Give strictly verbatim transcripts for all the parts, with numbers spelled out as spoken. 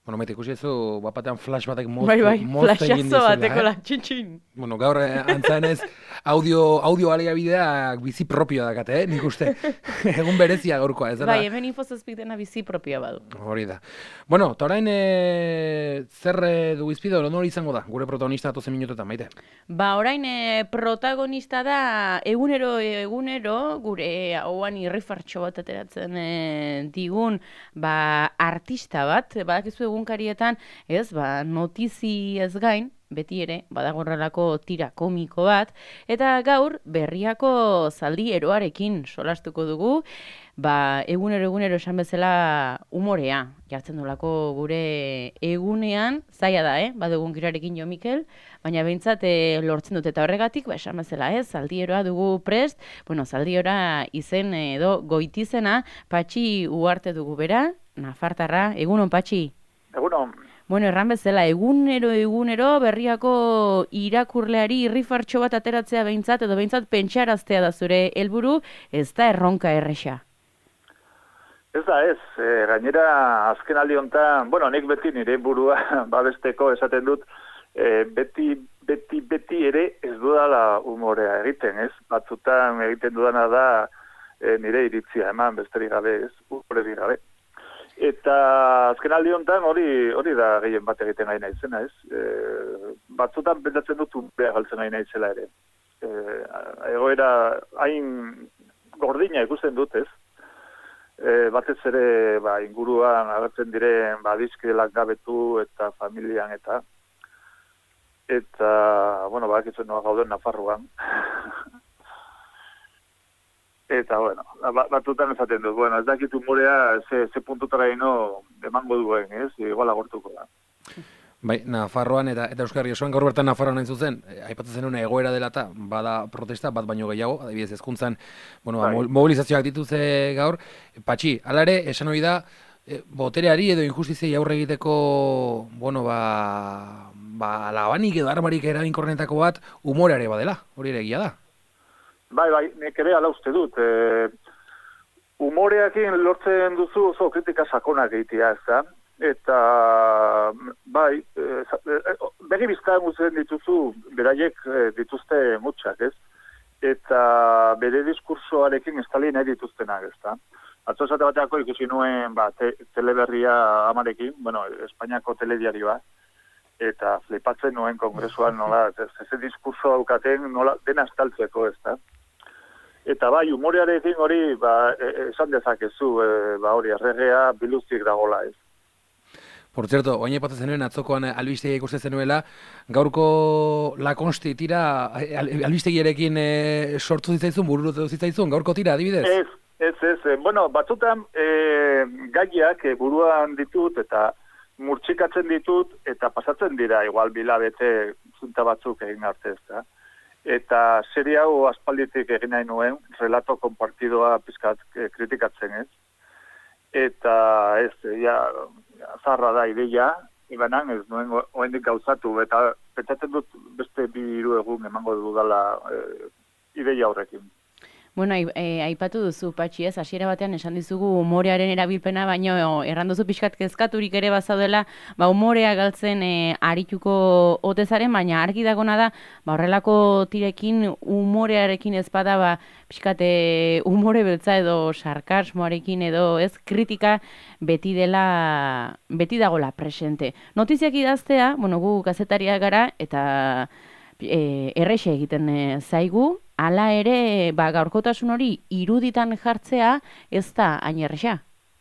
Bueno, maite, ikusi ezu, bapatean flash batek Bai, bai, mozte egin flashazo dizela, bateko eh? la, txin-txin. Bueno, gaur eh, antzaenez audio, audio aliabideak bizi propioa dakate, eh? Nik uste. Egun berezia gaurkoa, ez dela? Bai, hemen infozazpik dena bizi propioa badu. Hori da. Bueno, eta orain e, zer e, du izpide, nori izango da, gure protagonista datozen minutuetan, maite? Ba, orain e, protagonista da egunero egunero gure hauan irrifartxo bat ateratzen e, digun ba, artista bat, badakizu egunkarietan, ez, ba, notizi ez gain, beti ere, badago horrelako tira komiko bat, eta gaur berriako zaldi eroarekin solastuko dugu, ba, egunero egunero esan bezala umorea, jartzen dolako gure egunean, zaila da, eh? Badugun girarekin jo Mikel, baina behintzat e, lortzen dute eta horregatik, ba, esan bezala, eh? Zaldieroa dugu prest, bueno, zaldiora izen edo goitizena, Patxi Uarte dugu bera, Nafartarra, egunon Patxi? Egunon. Bueno, erran bezala, egunero egunero berriako irakurleari irrifartxo bat ateratzea behintzat, edo behintzat pentsaraztea da zure helburu, ez da erronka erresa. Ez da ez, e, gainera azken aldi honetan, bueno, nik beti nire burua babesteko esaten dut, e, beti, beti, beti ere ez dudala humorea egiten, ez? Batzutan egiten dudana da e, nire iritzia eman besterik gabe, ez? Humorerik gabe. Eta azken aldi honetan hori hori da gehien bat egiten nahi naizena, ez? E, batzutan pentsatzen dut humorea galtzen nahi naizela ere. E, egoera hain gordina ikusten dut, ez? E, batez ere ba, inguruan agertzen diren ba, dizkidelak gabetu eta familian eta eta, bueno, badakitzen noa gauden Nafarroan. Eta, bueno, batutan esaten dut, bueno, ez dakit humorea ze, ze puntutara ino emango duen, ez? Igual agortuko da. Bai, Nafarroan eta eta Euskarri osoan gaur bertan Nafarroan hain zuzen, eh, aipatzen zenuen egoera dela eta bada protesta bat baino gehiago, adibidez hezkuntzan, bueno, ba, mobilizazioak dituzte gaur. Patxi, hala ere, esan hori da, eh, botereari edo injustiziei aurre egiteko, bueno, ba, ba labanik edo armarik eraginkorrenetako bat umoreare badela, hori ere egia da. Bai, bai, nik ere ala uste dut. E, umoreakin lortzen duzu oso kritika sakonak egitea, ez da? Eta, bai, e, begi bizkaan guzen dituzu, beraiek e, dituzte mutxak, ez? Eta bere diskursoarekin estali nahi dituztenak, ez da? Atzo esate bateako ikusi nuen, ba, te, teleberria amarekin, bueno, Espainiako telediarioa, eta flipatzen nuen kongresuan nola, ez diskurso daukaten nola dena estaltzeko, ez da? Eta bai, humorearekin hori, ba, esan dezakezu, e, ba, hori, erregea biluzik dagola, ez. Por cierto, oin aipatzen zenuen atzokoan albistegia ikusten zenuela, gaurko La Consti tira albistegiarekin e, sortu zitzaizun, burutu zitzaizun, gaurko tira, adibidez? Ez, ez, ez. E, bueno, batzutan e, gaiak e, buruan ditut eta murtsikatzen ditut eta pasatzen dira, igual bilabete zunta batzuk egin arte, ez da. Eta serie hau aspalditik egin nahi nuen, relato konpartidoa pizkat e, kritikatzen, ez? Eta ez, ja, zarra da ideia, ibanan ez nuen oendik gauzatu, eta pentsatzen dut beste bi hiru egun emango dudala e, ideia horrekin. Bueno, e, aipatu duzu, Patxi, ez, hasiera batean esan dizugu umorearen erabilpena, baino erran duzu pixkat kezkaturik ere bazaudela, ba, umorea galtzen e, arituko otezaren, baina argi dagona da, ba, horrelako tirekin umorearekin ez bada, ba, pixkat e, umore beltza edo sarkasmoarekin edo ez kritika beti dela, beti dagola presente. Notiziak idaztea, bueno, gu kazetariak gara, eta e, errexe egiten e, zaigu, hala ere, ba, gaurkotasun hori iruditan jartzea ez da hain erresa?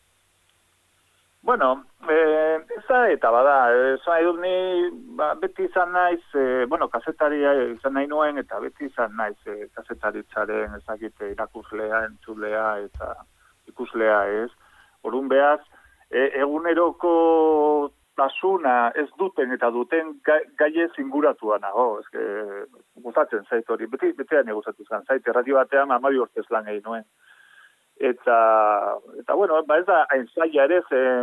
Bueno, eh, ez da eta bada, ez nahi dut ni ba, beti izan naiz, eh, bueno, kazetaria izan nahi nuen, eta beti izan naiz eh, kazetaritzaren ezakite irakuslea, entzulea eta ikuslea ez. Orduan behaz, e, eguneroko tasuna ez duten eta duten gaiez inguratua nago, eske gustatzen zait hori, beti betean gustatu izan zait, radio batean hamabi urtez lan egin nuen. Eta, eta bueno, ba ez da hain zaila ere,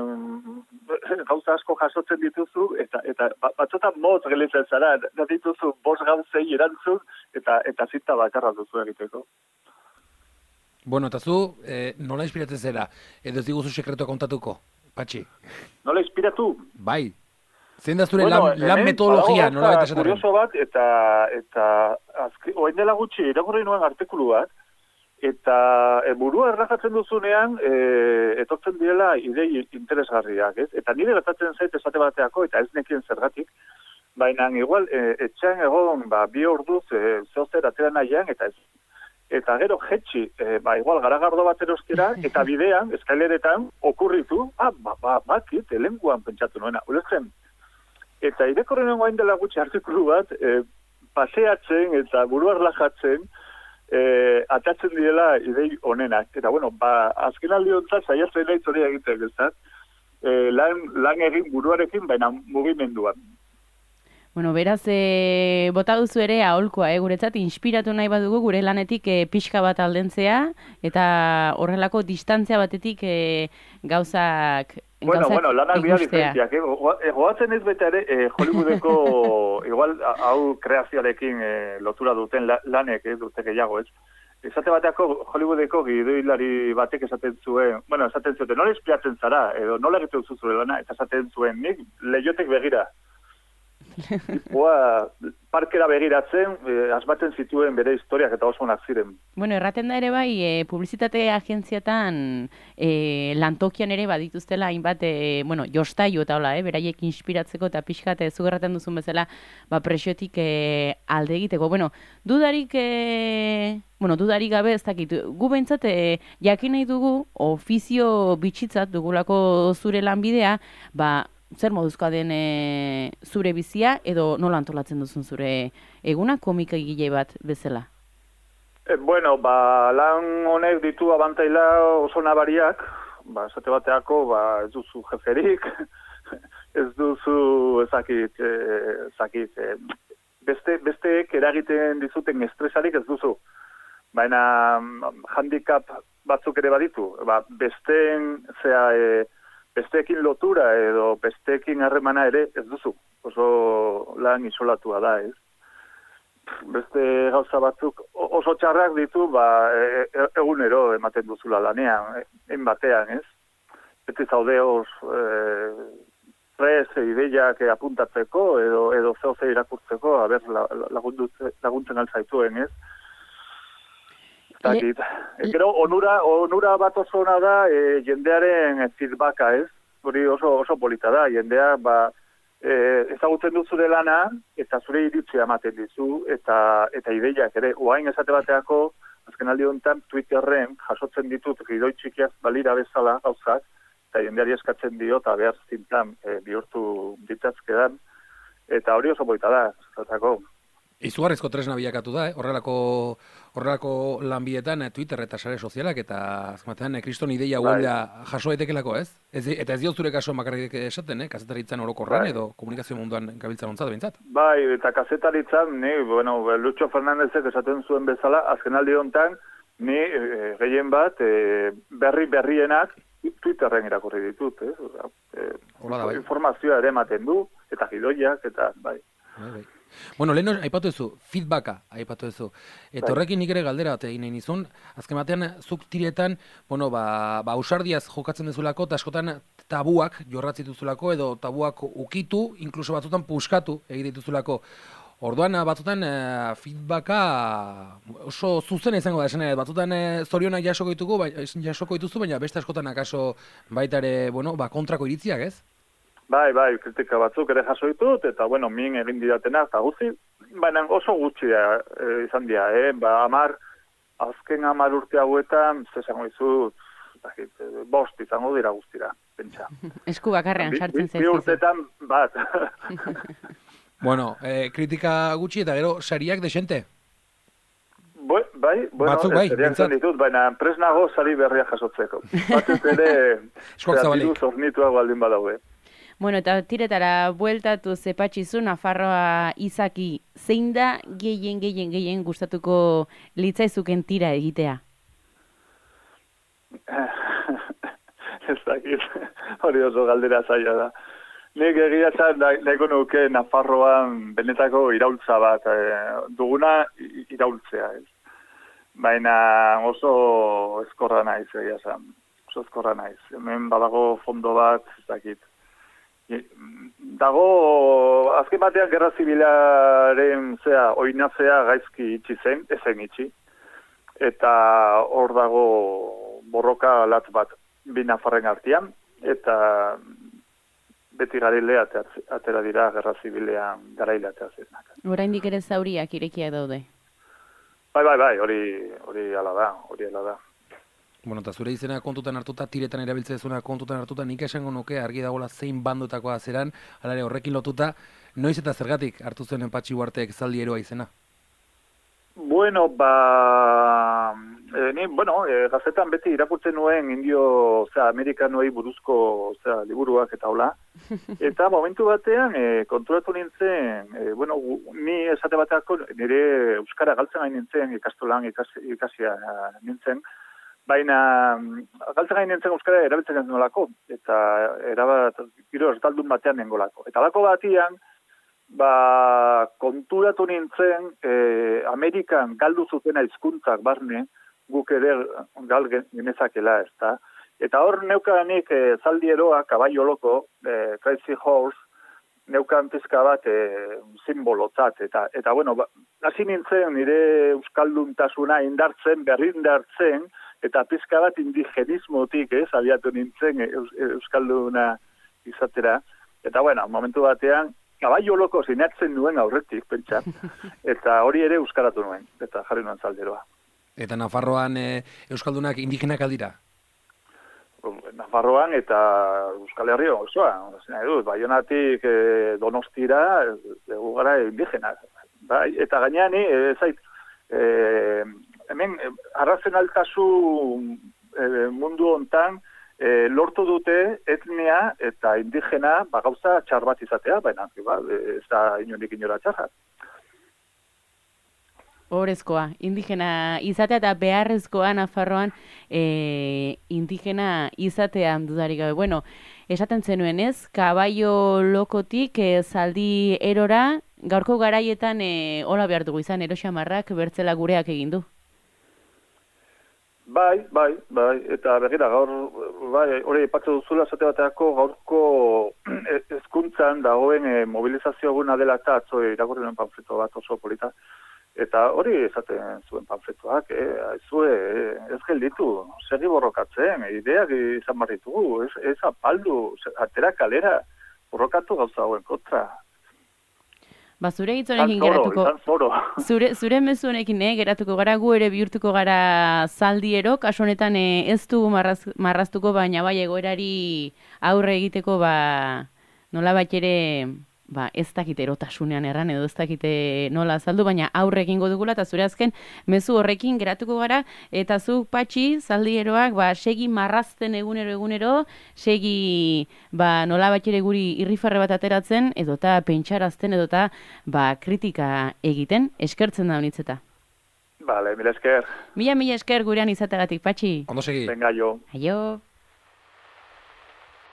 zen gauza asko jasotzen dituzu, eta, eta batzotan motz gelitzen zara, da dituzu bost gauzei erantzun, eta, eta zita bakarra duzu egiteko. Bueno, eta zu, eh, nola inspiratzen zera, edo ez diguzu sekreto kontatuko? Patxi. Nola inspiratu? Bai. Zein da zure bueno, lan, lan metodologia, nola baita esaten? Kurioso bat, eta, eta azke, oain dela gutxi, irakurri nuen artikulu bat, eta e, burua errajatzen duzunean, e, etortzen direla idei interesgarriak, ez? Eta nire gertatzen zait esate bateako, eta ez nekien zergatik, baina igual, e, etxean egon, ba, bi orduz, e, zehozer atera nahian, eta ez. Eta gero jetxi, e, ba, igual, garagardo bat erostera, eta bidean, eskaileretan, okurritu, ah, ba, ba, bakit, elenguan pentsatu nuena, ulertzen. Eta irekorren nengoain dela gutxi artikulu bat, e, paseatzen eta buruar lajatzen, e, atatzen direla idei honenak. Eta, bueno, ba, azken aldi hontzat, saiatzen nahi zori egiten, ez da? E, lan, lan egin buruarekin, baina mugimenduan. Bueno, beraz, e, bota duzu ere aholkoa, eh, guretzat, inspiratu nahi badugu gure lanetik e, pixka bat aldentzea, eta horrelako distantzia batetik e, gauzak, bueno, gauzak bueno, lanak bia ikustea. diferentziak, eh? Goatzen ez beta ere, eh, Hollywoodeko, igual, hau kreazioarekin eh, lotura duten la, lanek, eh, dute gehiago, ez? Esate bateako Hollywoodeko gidoilari batek esaten zuen, bueno, esaten zuten, nola inspiratzen zara, edo nola egiten duzu zure lana, eta esaten zuen, nik lehiotek begira. Oa, parkera begiratzen, eh, asmatzen zituen bere historiak eta oso onak ziren. Bueno, erraten da ere bai, e, publizitate agentziatan e, lantokian ere badituztela hainbat, e, bueno, jostailu eta hola, e, beraiek inspiratzeko eta pixkat e, zugerraten duzun bezala, ba, presiotik e, alde egiteko. Bueno, dudarik, e, bueno, dudarik gabe ez dakit, gu behintzat, e, jakin nahi dugu, ofizio bitxitzat dugulako zure lanbidea, ba, zer moduzkoa den e, zure bizia, edo nola antolatzen duzun zure eguna komika egile bat bezala? E, bueno, ba, lan honek ditu abantaila oso nabariak, ba, esate bateako, ba, ez duzu jeferik, ez duzu, ezakit, ezakit, e, beste, besteek eragiten dizuten estresarik ez duzu. Baina handicap batzuk ere baditu, ba, besteen, zea, e, besteekin lotura edo besteekin harremana ere ez duzu. Oso lan isolatua da, ez? Beste gauza batzuk oso txarrak ditu, ba, e, e, egunero ematen duzula lanean, egin batean, ez? Beti zaude os, e, prez, ideiak apuntatzeko edo, edo zehoze irakurtzeko, a ber, laguntzen altzaituen, ez? Le, Gero, onura, onura bat oso ona da e, jendearen feedbacka, ez? Hori oso, oso polita da, jendea ba, e, ezagutzen du zure lana, eta zure iritzia ematen dizu, eta, eta ideiak ere. Oain esate bateako, azken aldi honetan, Twitterren jasotzen ditut gidoi txikiak balira bezala gauzak, eta jendeari eskatzen dio, eta behar zintan e, bihurtu ditzazkedan, eta hori oso polita da, zatako. Izugarrizko tresna bilakatu da, eh? horrelako, horrelako lanbietan Twitter eta sare sozialak, eta azmatean kriston ideia huelda jaso daitekelako, ez? ez? Eta ez dio zure kaso makarrik esaten, eh? kazetaritzan orokorran bai. Edo komunikazio munduan gabiltzan ontzat, bintzat? Bai, eta kazetaritzan, ni, bueno, Lucho Fernandezek esaten zuen bezala, azken aldi honetan, ni e, gehien bat, e, berri berrienak Twitterren irakurri ditut, eh? E, Hola da, bai. Informazioa ere ematen du, eta gidoiak, eta bai. Bai, bai. Bueno, lehen aipatu duzu, feedbacka aipatu duzu. Eta horrekin nik ere galdera bat egin nahi nizun, azken batean zuk tiretan, bueno, ba, ba ausardiaz jokatzen duzulako, eta askotan tabuak jorratzi duzulako, edo tabuak ukitu, inkluso batzutan puskatu egite dituzulako. Orduan, batzutan eh, feedbacka oso zuzen izango da, esan ere, batzutan eh, zorionak jasoko ditugu, ba, jasoko dituzu, baina beste askotan akaso baita ere, bueno, ba, kontrako iritziak, ez? Bai, bai, kritika batzuk ere jaso ditut, eta, bueno, min egin didatena, eta guzti, baina oso gutxi da, e, izan dira, eh? Ba, amar, azken amar urte hauetan, zesango izut, bost izango dira guztira, pentsa. Esku bakarrean sartzen zaizu. Bi urtetan, bat. Bueno, eh, kritika gutxi eta gero sariak desente? Bai, bai, bueno, batzuk bai, bintzat ditut, baina presnago sari berria jasotzeko. Batez ere, kreatibu zornituak baldin badaude. Bueno, eta tiretara bueltatu zepatxizu, Nafarroa izaki, zein da gehien, gehien, gehien gustatuko litzaizuken tira egitea? Ez dakit, hori oso galdera zaila da. Nik egiatzen nahiko nuke Nafarroan benetako iraultza bat, eh, duguna iraultzea. Ez. Baina oso eskorra naiz egia zen. sozkorra naiz. Hemen badago fondo bat, ez dakit. Dago, azken batean gerra zibilaren zea, oinazea gaizki itxi zen, ezen itxi. Eta hor dago borroka latz bat bi nafarren artean, eta beti garaile atera dira gerra zibilean garaile atera zirenak. Oraindik ere zauriak irekiak daude. Bai, bai, bai, hori hori hala da, hori hala da. Bueno, eta zure izena kontutan hartuta, tiretan erabiltze zuna kontutan hartuta, nik esango nuke argi dagoela zein bandotakoa zeran, hala ere horrekin lotuta, noiz eta zergatik hartu zuen Patxi Uharteek zaldi eroa izena? Bueno, ba... E, ni, bueno, e, gazetan beti irakurtzen nuen indio, osea, amerikanoei buruzko, osea, liburuak eta hola. Eta momentu batean, e, konturatu nintzen, e, bueno, ni esate bateako nire euskara galtzen gain nintzen, ikastolan ikasi, ikasia nintzen, baina galtzen gain nintzen euskara erabiltzen ez nolako, eta erabat, giro erdaldun batean nengolako. Eta lako batian, ba, konturatu nintzen, e, Amerikan galdu zutena hizkuntzak barne, guk ere gal genezakela, ez da. Eta hor neukanik e, zaldi eroa, kabaio loko, e, Crazy Horse, neukan pizka bat e, simbolotzat. Eta, eta bueno, ba, hasi nintzen nire euskalduntasuna indartzen, berrindartzen, eta pizka bat indigenismotik, ez, abiatu nintzen eus, euskalduna izatera. Eta bueno, momentu batean, kabaio loko zinatzen nuen aurretik, pentsa, eta hori ere euskaratu nuen, eta jarri nuen zalderoa. Eta Nafarroan e, euskaldunak indigenak aldira? Nafarroan eta Euskal Herria osoa, Baionatik e, Donostira, dugu gara indigenak. Bai? Eta gainean, e, zait, e, hemen, arrazionaltasun e, mundu hontan, e, lortu dute etnia eta indigena ba, gauza txar bat izatea, baina ba, ez da inonik inora txarra. Horezkoa, indigena izatea eta beharrezkoa Nafarroan e, indigena izatea dudarik gabe. Bueno, esaten zenuen ez, kabaio lokotik e, zaldi erora, gaurko garaietan e, hola behar dugu izan, eroxamarrak bertzela gureak egin du. Bai, bai, bai, eta begira gaur, bai, hori ipatze duzula, esate bateako gaurko hezkuntzan dagoen e, mobilizazio eguna dela eta atzo irakurri nuen panfleto bat oso polita. Eta hori esaten zuen panfletoak, eh, zue, eh, ez gelditu, segi borrokatzen, ideak izan barritugu, ez, ez apaldu, atera kalera, borrokatu gauza hauen kontra. Ba, zure hitz honekin geratuko, zure, zure mezu honekin eh, geratuko gara, gu ere bihurtuko gara zaldiero, kasu honetan eh, ez du marraz, marraztuko, baina bai egoerari aurre egiteko, ba, nola bat ere... ba, ez dakite erotasunean erran edo ez dakite nola azaldu, baina aurre egingo dugula eta zure azken mezu horrekin geratuko gara eta zu Patxi zaldieroak ba, segi marrazten egunero egunero, segi ba, nola bat ere guri irrifarre bat ateratzen edota pentsarazten edota ba, kritika egiten, eskertzen da honitzeta. Bale, mila esker. Mila, mila esker gurean izategatik, Patxi. Ondo segi. Venga, jo. Aio.